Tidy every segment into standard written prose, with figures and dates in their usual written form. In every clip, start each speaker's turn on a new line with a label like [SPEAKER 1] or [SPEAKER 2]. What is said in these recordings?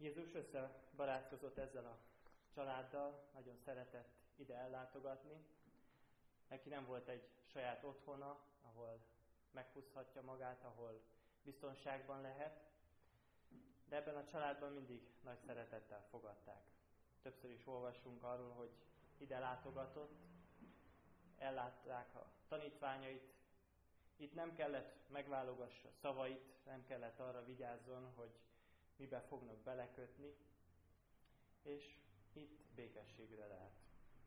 [SPEAKER 1] Jézus összebarátkozott ezzel a családdal, nagyon szeretett ide ellátogatni. Neki nem volt egy saját otthona, ahol meghúzhatja magát, ahol biztonságban lehet, de ebben a családban mindig nagy szeretettel fogadták. Többször is olvassunk arról, hogy ide látogatott, ellátták a tanítványait. Itt nem kellett megválogassa szavait, nem kellett arra vigyázzon, hogy mibe fognak belekötni, és itt békességre lehet.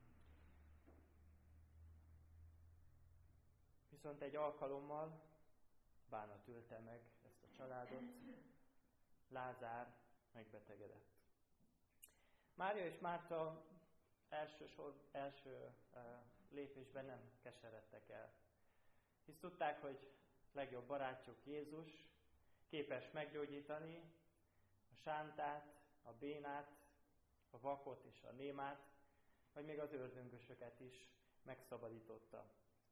[SPEAKER 1] Viszont egy alkalommal bánat ülte meg ezt a családot, Lázár megbetegedett. Mária és Márta első lépésben nem keseredtek el. Hisz tudták, hogy legjobb barátjuk Jézus képes meggyógyítani a sántát, a bénát, a vakot és a némát, vagy még az ördöngösöket is megszabadította.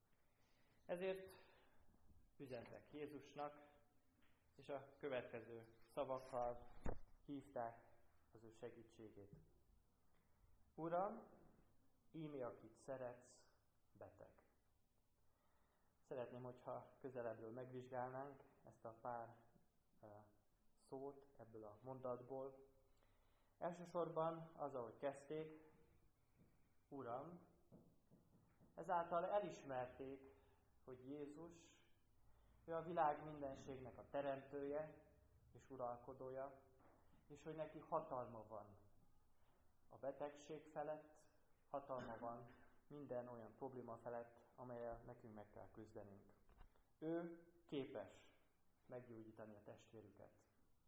[SPEAKER 1] Ezért üzentek Jézusnak, és a következő szavakkal hívták az ő segítségét. Uram, íme akit szeretsz, beteg. Szeretném, hogyha közelebbről megvizsgálnánk ezt a pár szót ebből a mondatból. Elsősorban az, ahogy kezdték, Uram, ezáltal elismerték, hogy Jézus, ő a világ mindenségnek a teremtője és uralkodója, és hogy neki hatalma van a betegség felett, hatalma van minden olyan probléma felett, amellyel nekünk meg kell küzdenünk. Ő képes meggyógyítani a testvérüket.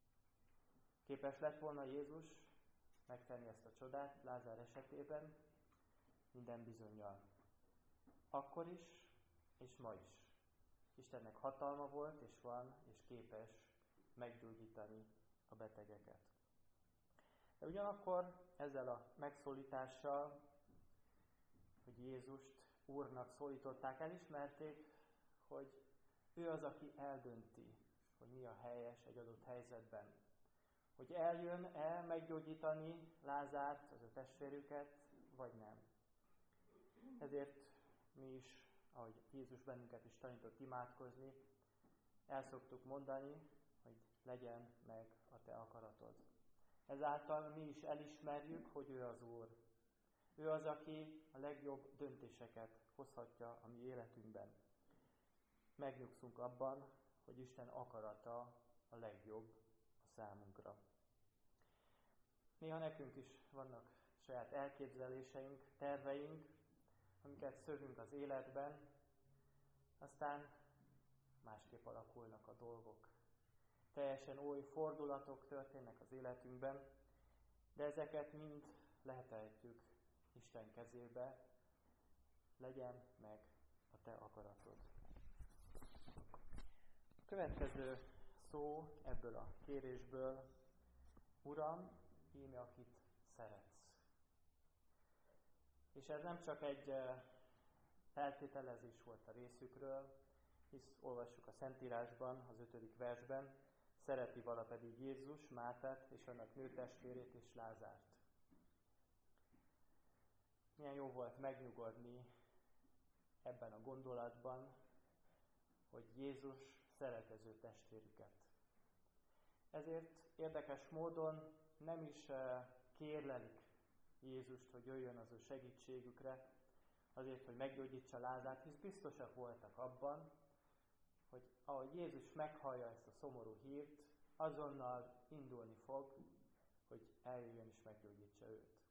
[SPEAKER 1] Képes lett volna Jézus megtenni ezt a csodát Lázár esetében, minden bizonnyal. Akkor is, és ma is. Istennek hatalma volt, és van, és képes meggyógyítani a betegeket. De ugyanakkor ezzel a megszólítással, hogy Jézust Úrnak szólították, elismerték, hogy ő az, aki eldönti, hogy mi a helyes egy adott helyzetben. Hogy eljön-e meggyógyítani Lázárt, az ő testvérüket, vagy nem. Ezért mi is, ahogy Jézus bennünket is tanított imádkozni, el szoktuk mondani, hogy legyen meg a te akaratod. Ezáltal mi is elismerjük, hogy ő az Úr. Ő az, aki a legjobb döntéseket hozhatja a mi életünkben. Megnyugszunk abban, hogy Isten akarata a legjobb a számunkra. Néha nekünk is vannak saját elképzeléseink, terveink, amiket szövünk az életben, aztán másképp alakulnak a dolgok. Teljesen új fordulatok történnek az életünkben, de ezeket mind lehetetjük Isten kezébe, legyen meg a te akaratod. A következő szó ebből a kérésből, Uram, íme akit szeretsz. És ez nem csak egy feltételezés volt a részükről, hisz olvassuk a Szentírásban, az 5. versben, szereti vala pedig Jézus, Mártát és annak nőtestvérét és Lázárt. Milyen jó volt megnyugodni ebben a gondolatban, hogy Jézus szeret az ő testvérüket. Ezért érdekes módon nem is kérlelik Jézust, hogy jöjjön az ő segítségükre, azért, hogy meggyógyítsa Lázárt, hisz biztosak voltak abban, hogy ahogy Jézus meghallja ezt a szomorú hírt, azonnal indulni fog, hogy eljöjjön és meggyógyítsa őt.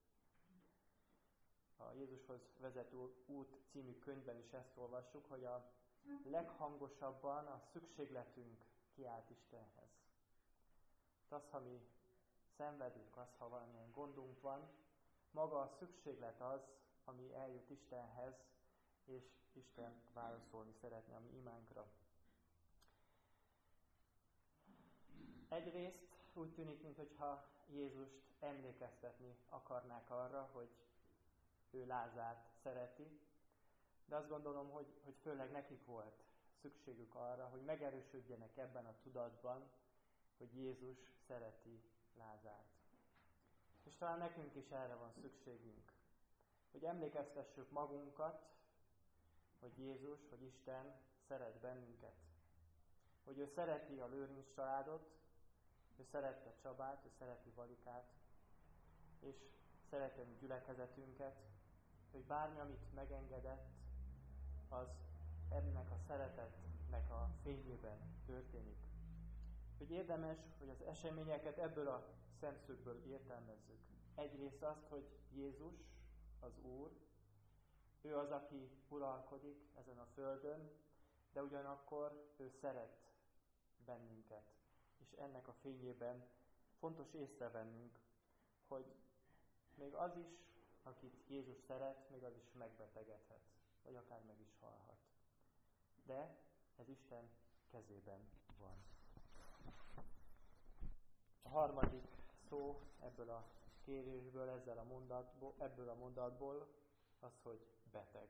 [SPEAKER 1] A Jézushoz vezető út című könyvben is ezt olvassuk, hogy a leghangosabban a szükségletünk kiált Istenhez. Az, ha mi szenvedünk, az, ha valamilyen gondunk van, maga a szükséglet az, ami eljut Istenhez, és Isten válaszolni szeretne a mi imánkra. Egyrészt úgy tűnik, mintha Jézust emlékeztetni akarnák arra, hogy ő Lázárt szereti, de azt gondolom, hogy főleg nekik volt szükségük arra, hogy megerősödjenek ebben a tudatban, hogy Jézus szereti Lázárt. És talán nekünk is erre van szükségünk, hogy emlékeztessük magunkat, hogy Jézus, hogy Isten szeret bennünket. Hogy ő szereti a Lőrinc családot, ő szerette Csabát, ő szereti Valikát, és szereti a gyülekezetünket, hogy bármi, amit megengedett, az ennek a szeretetnek a fényében történik. Hogy érdemes, hogy az eseményeket ebből a szemszögből értelmezzük. Egyrészt azt, hogy Jézus, az Úr, ő az, aki uralkodik ezen a földön, de ugyanakkor ő szeret bennünket. És ennek a fényében fontos észrevennünk, hogy még az is, akit Jézus szeret, még az is megbetegedhet, vagy akár meg is halhat. De ez Isten kezében van. A harmadik szó ebből a kérésből, ebből a mondatból az, hogy beteg.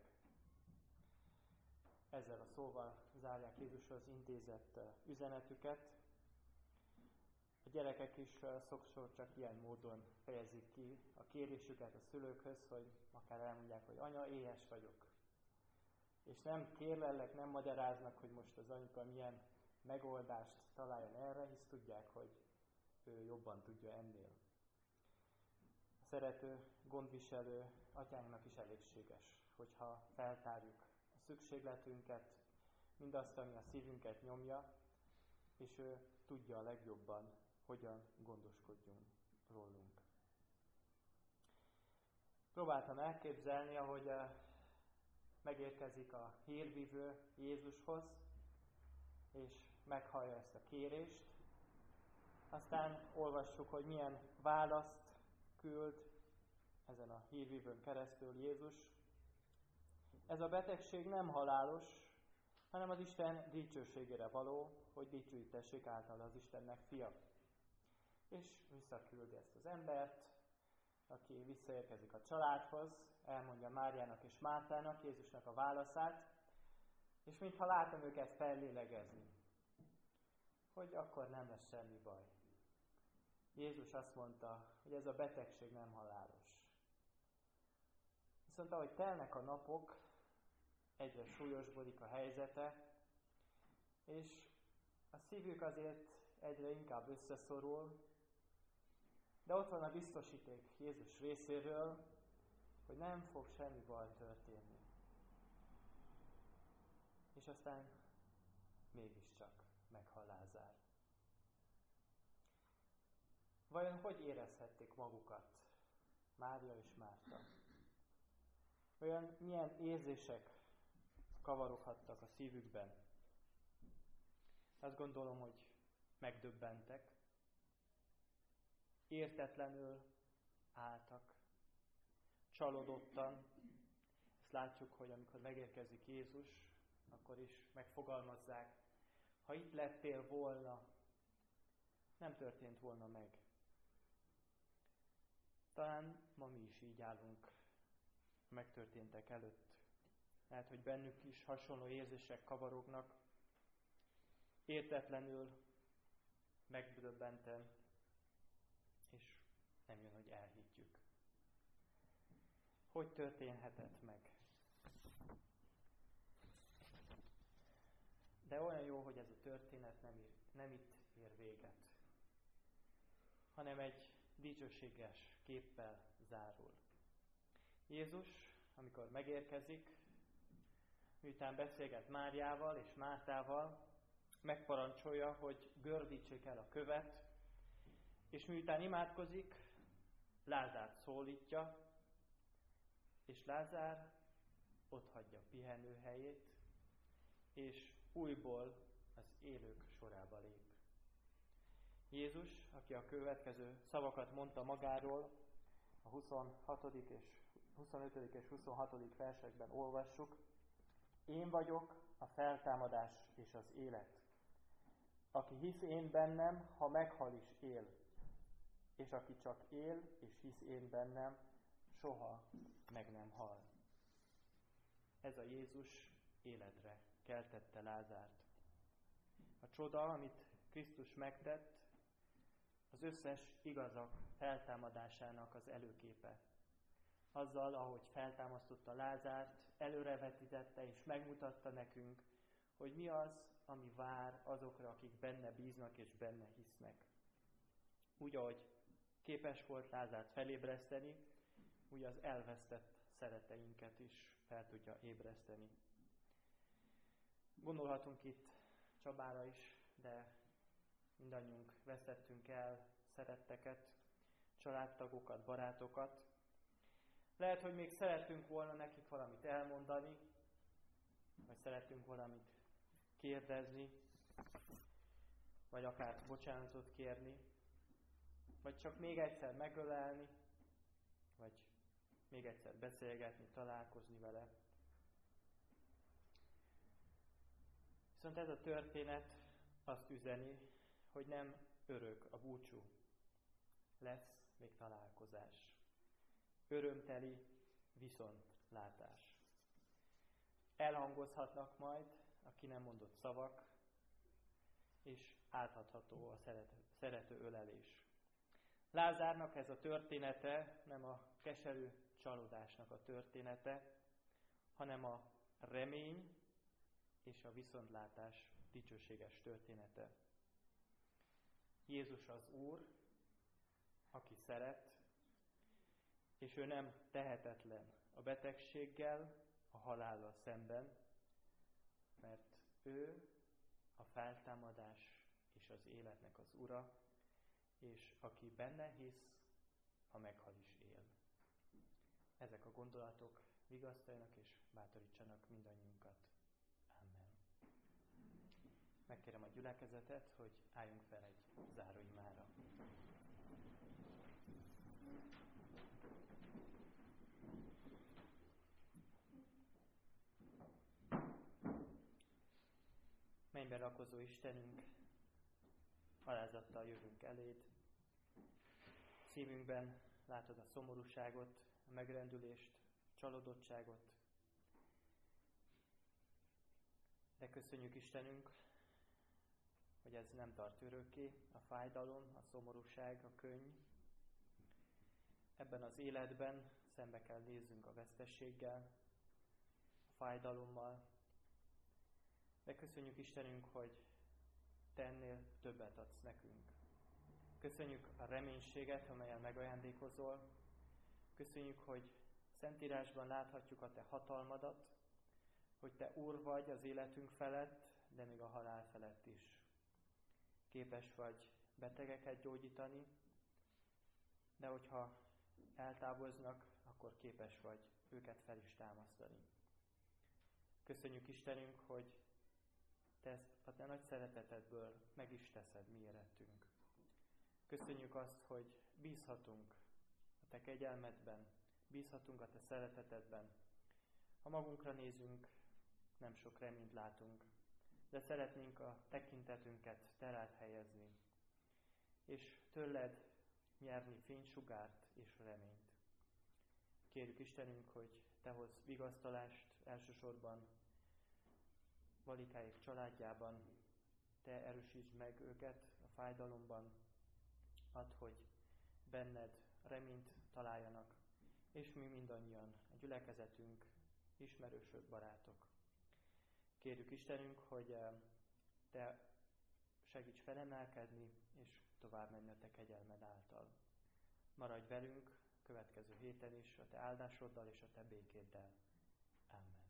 [SPEAKER 1] Ezzel a szóval zárják Jézushoz intézett üzenetüket. A gyerekek is sokszor csak ilyen módon fejezik ki a kérésüket a szülőkhöz, hogy akár elmondják, hogy anya, éhes vagyok. És nem kérlellek, nem magyaráznak, hogy most az anyuka milyen megoldást találjon erre, hisz tudják, hogy ő jobban tudja ennél. A szerető, gondviselő atyánknak is elégséges, hogyha feltárjuk a szükségletünket, mindazt, ami a szívünket nyomja, és ő tudja a legjobban, hogyan gondoskodjunk rólunk. Próbáltam elképzelni, ahogy megérkezik a hírvívő Jézushoz, és meghallja ezt a kérést. Aztán olvassuk, hogy milyen választ küld ezen a hírvívőn keresztül Jézus. Ez a betegség nem halálos, hanem az Isten dicsőségére való, hogy dicsőítessék által az Istennek fia. És visszaküldi ezt az embert, aki visszaérkezik a családhoz, elmondja Máriának és Mártának Jézusnak a válaszát, és mintha látom őket fellélegezni, hogy akkor nem lesz semmi baj. Jézus azt mondta, hogy ez a betegség nem halálos. Viszont ahogy telnek a napok, egyre súlyosbodik a helyzete, és a szívük azért egyre inkább összeszorul, de ott van a biztosíték Jézus részéről, hogy nem fog semmi baj történni. És aztán mégiscsak meghal Lázár. Vajon hogy érezhették magukat Mária és Márta? Vajon milyen érzések kavaroghattak a szívükben? Azt gondolom, hogy megdöbbentek, értetlenül álltak, csalódottan. Ezt látjuk, hogy amikor megérkezik Jézus, akkor is megfogalmazzák, ha itt lettél volna, nem történt volna meg. Talán ma mi is így állunk a megtörténtek előtt. Lehet, hogy bennük is hasonló érzések kavarognak, értetlenül, megdöbbenten, és nem jön, hogy elhiggyük. Hogy történhetett meg? De olyan jó, hogy ez a történet nem itt ér véget, hanem egy dicsőséges képpel zárul. Jézus, amikor megérkezik, miután beszélget Máriával és Mártával, megparancsolja, hogy gördítsék el a követ, és miután imádkozik, Lázárt szólítja, és Lázár otthagyja pihenőhelyét, és újból az élők sorába lép. Jézus, aki a következő szavakat mondta magáról, a 25. és 26. versekben olvassuk: Én vagyok a feltámadás és az élet. Aki hisz én bennem, ha meghal is él, és aki csak él és hisz én bennem, soha meg nem hal. Ez a Jézus életre keltette Lázárt. A csoda, amit Krisztus megtett, az összes igazak feltámadásának az előképe. Azzal, ahogy feltámasztotta Lázárt, előrevetítette és megmutatta nekünk, hogy mi az, ami vár azokra, akik benne bíznak és benne hisznek. Úgy, ahogy képes volt Lázárt felébreszteni, úgy az elvesztett szeretteinket is fel tudja ébreszteni. Gondolhatunk itt Csabára is, de mindannyiunk vesztettünk el szeretteket, családtagokat, barátokat. Lehet, hogy még szerettünk volna nekik valamit elmondani, vagy szerettünk valamit kérdezni, vagy akár bocsánatot kérni, vagy csak még egyszer megölelni, vagy még egyszer beszélgetni, találkozni vele. Viszont ez a történet azt üzeni, hogy nem örök a búcsú. Lesz még találkozás. Örömteli viszontlátás. Elhangozhatnak majd a ki nem mondott szavak, és átadható a szerető ölelés. Lázárnak ez a története nem a keserű csalódásnak a története, hanem a remény és a viszontlátás dicsőséges története. Jézus az Úr, aki szeret, és ő nem tehetetlen a betegséggel, a halállal szemben, mert ő a feltámadás és az életnek az Ura, és aki benne hisz, ha meghal is él. Ezek a gondolatok vigasztaljanak és bátorítsanak mindannyiunkat. Amen. Megkérem a gyülekezetet, hogy álljunk fel egy záróimára. Mennyben lakozó Istenünk, alázattal jövünk eléd. Szívünkben látod a szomorúságot, a megrendülést, a csalódottságot. De köszönjük Istenünk, hogy ez nem tart örökké, a fájdalom, a szomorúság, a könny. Ebben az életben szembe kell nézzünk a vesztességgel, a fájdalommal. De köszönjük Istenünk, hogy Te ennél többet adsz nekünk. Köszönjük a reménységet, amelyen megajándékozol. Köszönjük, hogy Szentírásban láthatjuk a Te hatalmadat, hogy Te Úr vagy az életünk felett, de még a halál felett is. Képes vagy betegeket gyógyítani, de hogyha eltávoznak, akkor képes vagy őket fel is támasztani. Köszönjük Istenünk, hogy Te ezt a Te nagy szeretetedből meg is teszed mi érettünk. Köszönjük azt, hogy bízhatunk a Te kegyelmedben, bízhatunk a Te szeretetedben. Ha magunkra nézünk, nem sok reményt látunk, de szeretnénk a tekintetünket Te rád helyezni, és tőled nyerni fénysugárt és reményt. Kérjük Istenünk, hogy Te hozz vigasztalást elsősorban Valikáék családjában, Te erősítsd meg őket a fájdalomban, add, hogy benned reményt találjanak, és mi mindannyian, a gyülekezetünk, ismerősök, barátok. Kérjük Istenünk, hogy Te segíts felemelkedni, és tovább menni a Te kegyelmed által. Maradj velünk következő héten is a Te áldásoddal és a Te békéddel. Amen.